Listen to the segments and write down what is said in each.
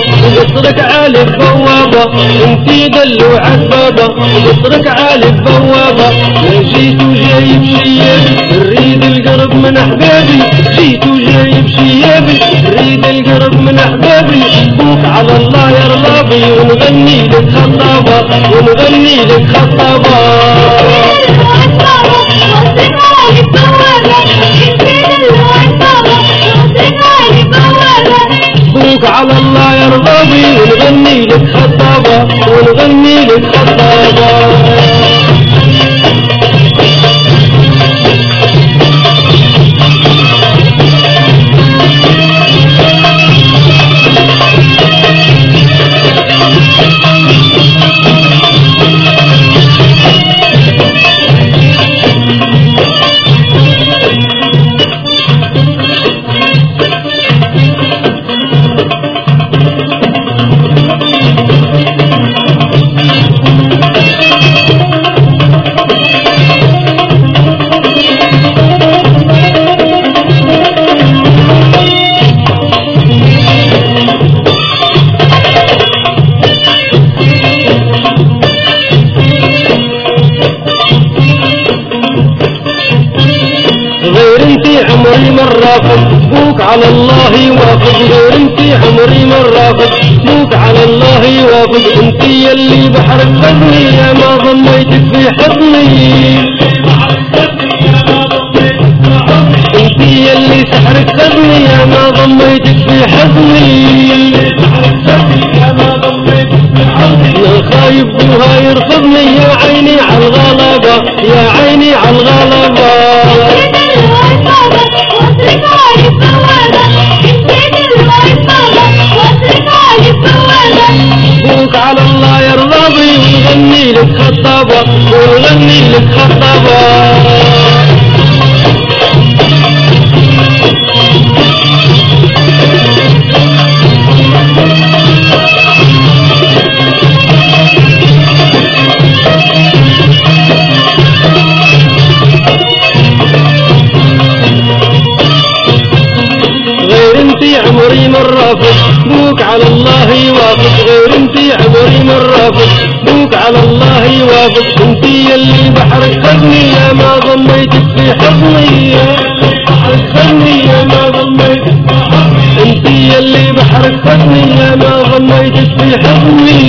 وقصرك عالي بوابة، انتي دلوعة بابا وقصرك عالي بوابة. يا جيت وجايب شيابي نريد القرب من احبابي، جيت وجايب شيابي نريد القرب من احبابي. بوك على الله يا رضابي ونغني لك خطابة، ونغني لك خطابة. بوك على الله يا رضابي ونغني لك خطابة، ونغني لك خطابة. غير انتي عمري مرة بوك على الله يوافق، غير انتي عمري مرة بوك على الله يوافق. انتي يلي بحرك خذني يا ما ضميتك في حضني، انتي يلي سحرك خذني يا ما ضميتك في حضني. يا خايب بوها يرفضني يا عيني عالغلبة، يا عيني عالغلبة. بوك على الله يا رضابي ونغني لك خطابة، ونغني لك خطابة. انتي عمري مرة بوك على الله يوافق، غير انتي عمري مرة بوك على الله يوافق. انتي يلي بحرك خذني يا ما ضميتك في حضني، خذني يا ما ضميتك في حضني. انتي يلي بحرك خذني يا ما ضميتك في حضني.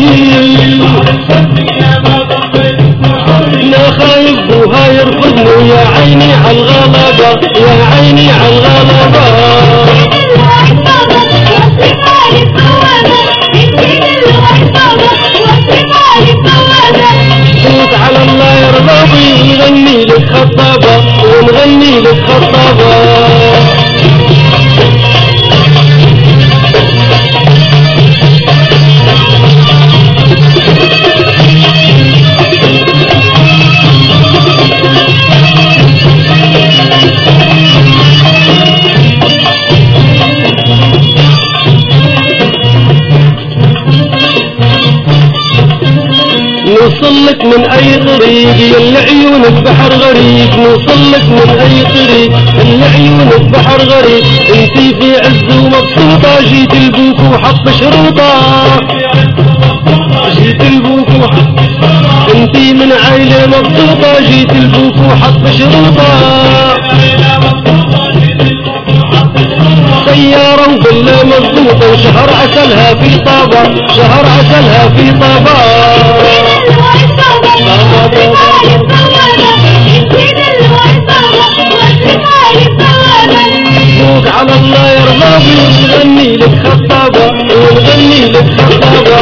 لا خايف بوها يرفضني يا عيني عالغلبة، يا عيني عالغلبة. بوك على الله يا رضابي ونغني لك خطابة، ونغني لك خطابة. نوصلك من اي طريق يا عيونك بحر غريب، نوصلك من اي طريق يا عيونك بحر غريب. انتي في عز ومبسوطة جيت البوك وحط شروطة، جيت البوك وحط. انتي من عائلة مبسوطة جيت البوك وحط شروطة. سيارة وفيلا مضبوطة وشهر عسلها في طابة، شهر عسلها في طابة. بوك على الله يا رضابي ونغني لك خطابة، ونغني لك خطابة.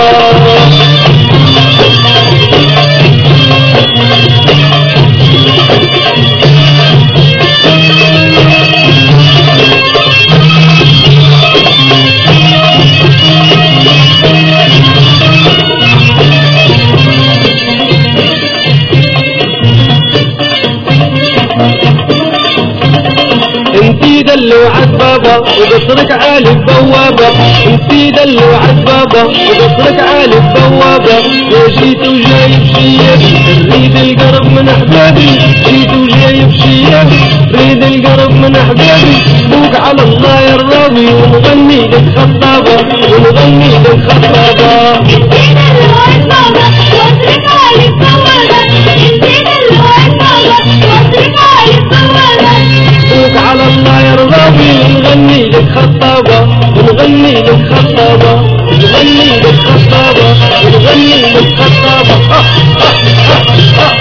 انتي دلوعة بابا وقصرك عالي بوابة، انتي دلوعة بابا وقصرك عالي ببوابة يا جيت وجايب شيابي ريد القرب من احبابي جيت وجايب شيابي ريد القرب من احبابي بوك على الله يا الراوي ونغني لك خطابة ونغني لك خطابة انتي دلوعة بابا وقصرك عالي ببوابة انتي دلوعة بابا وقصرك عالي ببوابة بوك على الله يا الراوي ونغني لك خطابة ونغني لك خطابة ونغني لك خطابة ونغني لك خطابة